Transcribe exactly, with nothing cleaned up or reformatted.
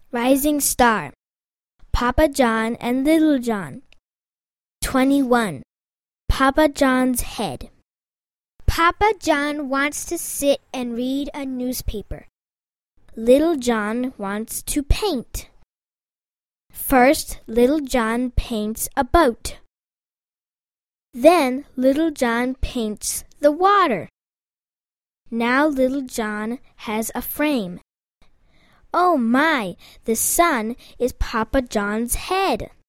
Rising Star. Papa John and Little John. twenty-one. Papa John's Head. Papa John wants to sit and read a newspaper. Little John wants to paint. First, Little John paints a boat. Then Little John paints the water. Now Little John has a frame. Oh my, the sun is Papa John's head.